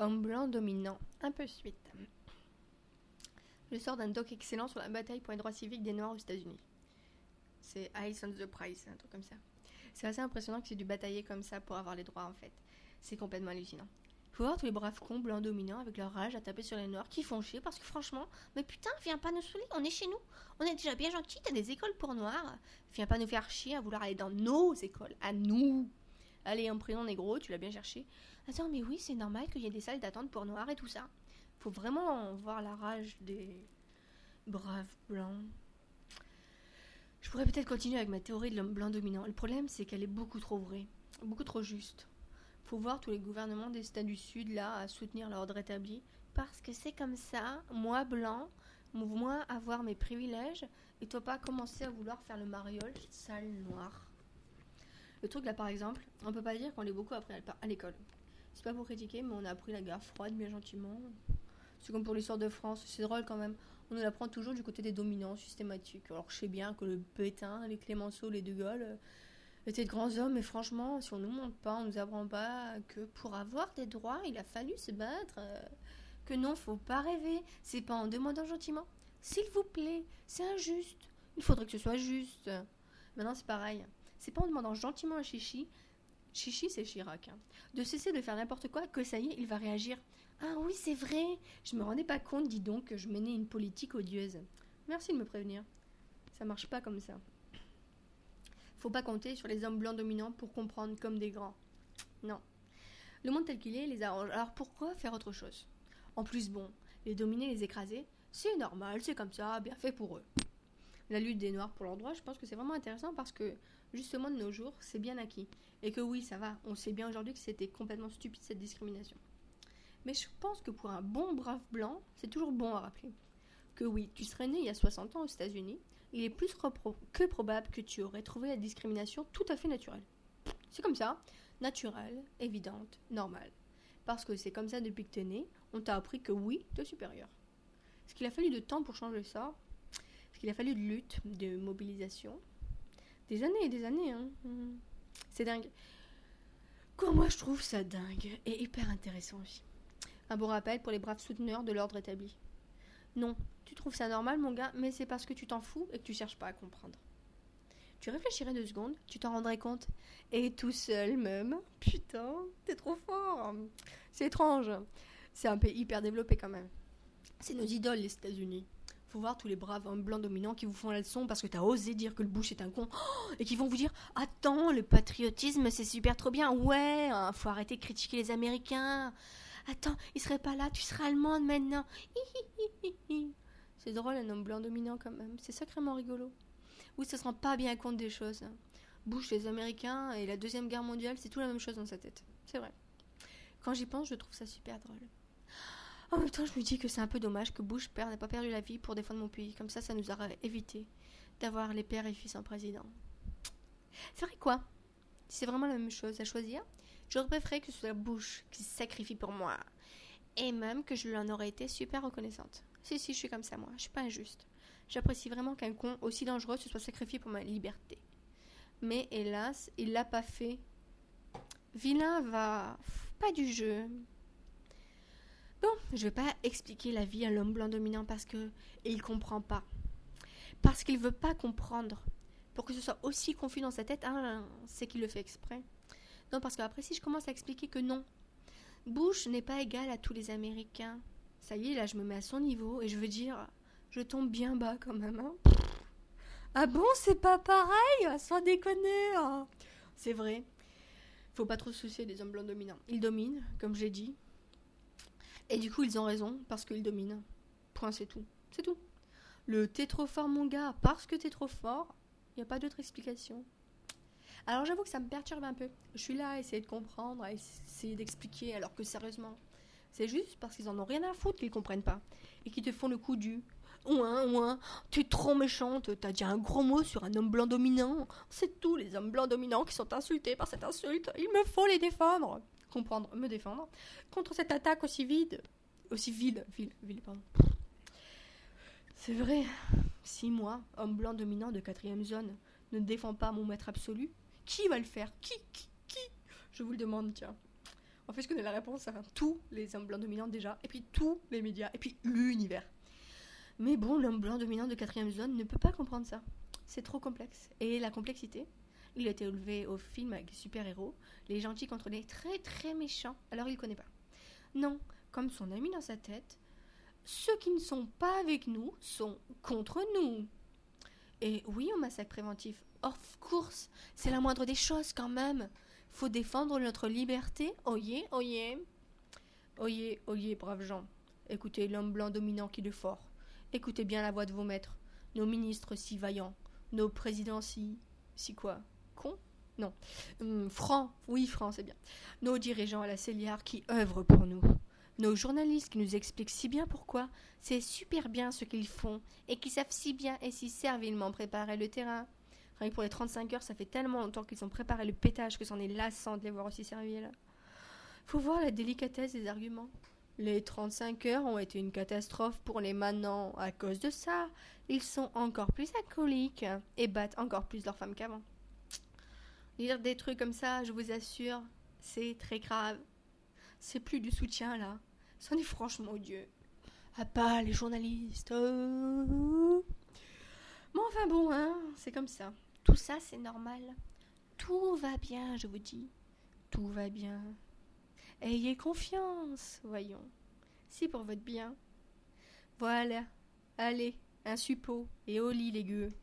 Homme blanc dominant. Un peu suite. Je sors d'un doc excellent sur la bataille pour les droits civiques des Noirs aux États-Unis. C'est Eyes on the Prize, un truc comme ça. C'est assez impressionnant que c'est dû batailler comme ça pour avoir les droits en fait. C'est complètement hallucinant. Faut voir tous les braves cons blancs dominants avec leur rage à taper sur les noirs qui font chier parce que franchement, mais putain, viens pas nous saouler, on est chez nous. On est déjà bien gentils, t'as des écoles pour noirs. Viens pas nous faire chier à vouloir aller dans nos écoles, à nous. Allez, en prison négro, tu l'as bien cherché. Attends, mais oui, c'est normal qu'il y ait des salles d'attente pour noirs et tout ça. Faut vraiment voir la rage des braves blancs. Je pourrais peut-être continuer avec ma théorie de l'homme blanc dominant. Le problème, c'est qu'elle est beaucoup trop vraie, beaucoup trop juste. Faut voir tous les gouvernements des États du Sud là à soutenir l'ordre établi parce que c'est comme ça, moi blanc, moi avoir mes privilèges et toi pas commencer à vouloir faire le mariole sale noir. Le truc là par exemple, on peut pas dire qu'on l'ait beaucoup appris à l'école. C'est pas pour critiquer, mais on a appris la guerre froide bien gentiment. C'est comme pour l'histoire de France, c'est drôle quand même. On nous l'apprend toujours du côté des dominants systématiques. Alors je sais bien que le Pétain, les Clémenceau, les De Gaulle étaient de grands hommes, mais franchement, si on nous montre pas, on nous apprend pas que pour avoir des droits, il a fallu se battre. Que non, faut pas rêver. C'est pas en demandant gentiment. S'il vous plaît, c'est injuste. Il faudrait que ce soit juste. Maintenant, c'est pareil. C'est pas en demandant gentiment à Chichi. Chichi, c'est Chirac. De cesser de faire n'importe quoi, que ça y est, il va réagir. Ah oui, c'est vrai. Je me rendais pas compte, dis donc, que je menais une politique odieuse. Merci de me prévenir. Ça marche pas comme ça. Faut pas compter sur les hommes blancs dominants pour comprendre comme des grands. Non. Le monde tel qu'il est les arrange. Alors pourquoi faire autre chose? En plus, bon, les dominer, les écraser, c'est normal, c'est comme ça, bien fait pour eux. La lutte des Noirs pour leurs droits, je pense que c'est vraiment intéressant parce que, justement, de nos jours, c'est bien acquis. Et que oui, ça va, on sait bien aujourd'hui que c'était complètement stupide cette discrimination. Mais je pense que pour un bon brave blanc, c'est toujours bon à rappeler. Que oui, tu serais né il y a 60 ans aux États-Unis, il est plus que probable que tu aurais trouvé la discrimination tout à fait naturelle. C'est comme ça, naturelle, évidente, normale. Parce que c'est comme ça depuis que t'es né, on t'a appris que oui, t'es supérieur. Ce qu'il a fallu de temps pour changer ça, ce qu'il a fallu de lutte, de mobilisation, des années et des années, hein. C'est dingue. Quoi, moi je trouve ça dingue et hyper intéressant aussi. Un bon rappel pour les braves souteneurs de l'ordre établi. Non, tu trouves ça normal mon gars, mais c'est parce que tu t'en fous et que tu cherches pas à comprendre. Tu réfléchirais 2 secondes, tu t'en rendrais compte. Et tout seul même. Putain, t'es trop fort. C'est étrange. C'est un pays hyper développé quand même. C'est nos idoles les États-Unis. Faut voir tous les braves hommes blancs dominants qui vous font la leçon parce que t'as osé dire que le Bush est un con et qui vont vous dire « Attends, le patriotisme c'est super trop bien. Ouais, hein, faut arrêter de critiquer les Américains. Attends, il serait pas là, tu serais allemande maintenant. » C'est drôle un homme blanc dominant quand même. C'est sacrément rigolo. Oui, ça se rend pas bien compte des choses. Bush, les Américains et la Deuxième Guerre mondiale, c'est tout la même chose dans sa tête. C'est vrai. Quand j'y pense, je trouve ça super drôle. En même temps, je me dis que c'est un peu dommage que Bush père n'ait pas perdu la vie pour défendre mon pays. Comme ça nous aurait évité d'avoir les pères et fils en président. C'est vrai quoi? Si c'est vraiment la même chose à choisir, j'aurais préféré que ce soit Bush qui se sacrifie pour moi. Et même que je lui en aurais été super reconnaissante. Si, je suis comme ça moi, je suis pas injuste. J'apprécie vraiment qu'un con aussi dangereux se soit sacrifié pour ma liberté. Mais hélas, il l'a pas fait. Vilain va... pas du jeu. Bon, je vais pas expliquer la vie à l'homme blanc dominant parce que il comprend pas. Parce qu'il veut pas comprendre. Pour que ce soit aussi confus dans sa tête, c'est qu'il le fait exprès. Non, parce qu'après si je commence à expliquer que non, Bush n'est pas égal à tous les Américains. Ça y est, là je me mets à son niveau et je veux dire, je tombe bien bas quand même. Hein. Ah bon, c'est pas pareil, sans déconner. Hein. C'est vrai. Faut pas trop se soucier des hommes blancs dominants. Ils dominent, comme j'ai dit. Et du coup, ils ont raison, parce qu'ils dominent. Point, c'est tout. C'est tout. Le t'es trop fort, mon gars, parce que t'es trop fort, il n'y a pas d'autre explication. Alors j'avoue que ça me perturbe un peu. Je suis là à essayer de comprendre, à essayer d'expliquer, alors que sérieusement, c'est juste parce qu'ils en ont rien à foutre qu'ils comprennent pas. Et qu'ils te font le coup du ouin, t'es trop méchante, t'as dit un gros mot sur un homme blanc dominant. C'est tous les hommes blancs dominants qui sont insultés par cette insulte. Il me faut les défendre. Comprendre, me défendre contre cette attaque aussi vile, pardon. C'est vrai, si moi, homme blanc dominant de 4e zone, ne défends pas mon maître absolu, qui va le faire? Qui? Je vous le demande, tiens. En fait, je connais la réponse à tous les hommes blancs dominants déjà, et puis tous les médias, et puis l'univers. Mais bon, l'homme blanc dominant de 4ème zone ne peut pas comprendre ça. C'est trop complexe. Et la complexité, il a été élevé au film avec les super-héros, les gentils contre les très très méchants, alors il connaît pas. Non, comme son ami dans sa tête, ceux qui ne sont pas avec nous sont contre nous. Et oui, au massacre préventif, of course, c'est la moindre des choses quand même. Faut défendre notre liberté, oyez, oyez. Oyez, oyez, braves gens. Écoutez l'homme blanc dominant qui est fort. Écoutez bien la voix de vos maîtres. Nos ministres si vaillants. Nos présidents si... Si quoi? Con? Non. Francs. Oui, francs, c'est bien. Nos dirigeants à la Céliard qui œuvrent pour nous. Nos journalistes qui nous expliquent si bien pourquoi c'est super bien ce qu'ils font et qui savent si bien et si servilement préparer le terrain. Rien que pour les 35 heures, ça fait tellement longtemps qu'ils ont préparé le pétage que c'en est lassant de les voir aussi servir. Faut voir la délicatesse des arguments. Les 35 heures ont été une catastrophe pour les manants. À cause de ça, ils sont encore plus alcooliques et battent encore plus leurs femmes qu'avant. Lire des trucs comme ça, je vous assure, c'est très grave. C'est plus du soutien là. C'en est franchement odieux. Ah pas les journalistes. Mais enfin bon, hein, c'est comme ça. Tout ça, c'est normal. Tout va bien, je vous dis. Tout va bien. Ayez confiance, voyons. C'est pour votre bien. Voilà. Allez, un suppôt et au lit les gueux.